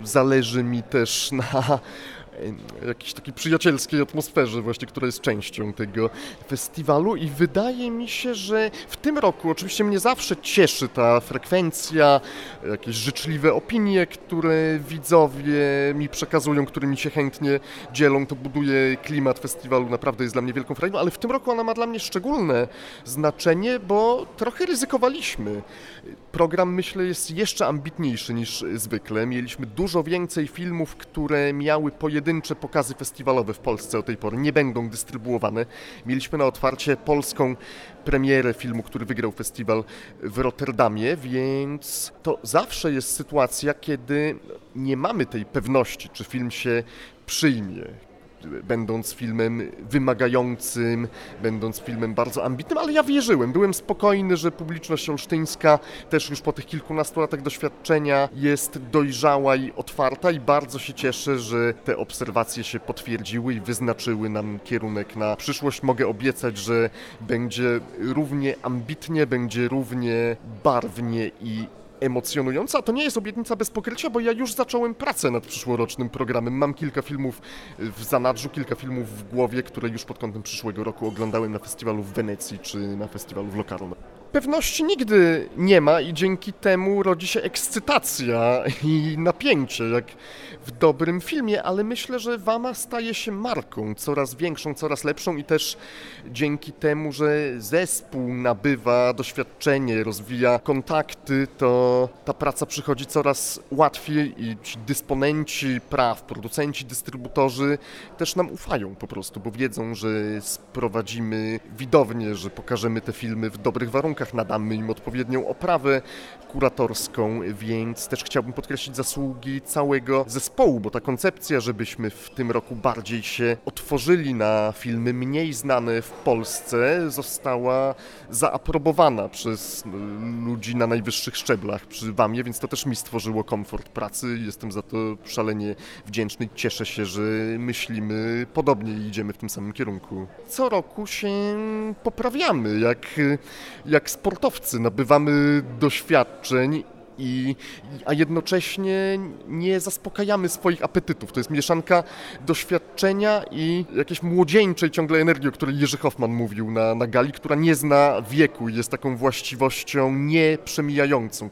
Zależy mi też na jakiejś takiej przyjacielskiej atmosferze właśnie, która jest częścią tego festiwalu i wydaje mi się, że w tym roku oczywiście mnie zawsze cieszy ta frekwencja, jakieś życzliwe opinie, które widzowie mi przekazują, którymi się chętnie dzielą, to buduje klimat festiwalu, naprawdę jest dla mnie wielką frajdą, ale w tym roku ona ma dla mnie szczególne znaczenie, bo trochę ryzykowaliśmy. Program, myślę, jest jeszcze ambitniejszy niż zwykle. Mieliśmy dużo więcej filmów, które miały pojedyncze pokazy festiwalowe w Polsce o tej pory, nie będą dystrybuowane. Mieliśmy na otwarcie polską premierę filmu, który wygrał festiwal w Rotterdamie, więc to zawsze jest sytuacja, kiedy nie mamy tej pewności, czy film się przyjmie. Będąc filmem wymagającym, będąc filmem bardzo ambitnym, ale ja wierzyłem, byłem spokojny, że publiczność olsztyńska też już po tych kilkunastu latach doświadczenia jest dojrzała i otwarta i bardzo się cieszę, że te obserwacje się potwierdziły i wyznaczyły nam kierunek na przyszłość. Mogę obiecać, że będzie równie ambitnie, będzie równie barwnie i emocjonująca, a to nie jest obietnica bez pokrycia, bo ja już zacząłem pracę nad przyszłorocznym programem. Mam kilka filmów w zanadrzu, kilka filmów w głowie, które już pod kątem przyszłego roku oglądałem na festiwalu w Wenecji czy na festiwalu w Locarno. Pewności nigdy nie ma i dzięki temu rodzi się ekscytacja i napięcie, jak w dobrym filmie, ale myślę, że Wama staje się marką coraz większą, coraz lepszą i też dzięki temu, że zespół nabywa doświadczenie, rozwija kontakty, to ta praca przychodzi coraz łatwiej i ci dysponenci praw, producenci, dystrybutorzy też nam ufają po prostu, bo wiedzą, że sprowadzimy widownię, że pokażemy te filmy w dobrych warunkach, nadamy im odpowiednią oprawę kuratorską, więc też chciałbym podkreślić zasługi całego zespołu, bo ta koncepcja, żebyśmy w tym roku bardziej się otworzyli na filmy mniej znane w Polsce, została zaaprobowana przez ludzi na najwyższych szczeblach przy Wamie, więc to też mi stworzyło komfort pracy. Jestem za to szalenie wdzięczny i cieszę się, że myślimy podobnie i idziemy w tym samym kierunku. Co roku się poprawiamy, jak sportowcy, nabywamy doświadczeń, a jednocześnie nie zaspokajamy swoich apetytów. To jest mieszanka doświadczenia i jakiejś młodzieńczej ciągle energii, o której Jerzy Hoffman mówił na gali, która nie zna wieku i jest taką właściwością nieprzemijającą.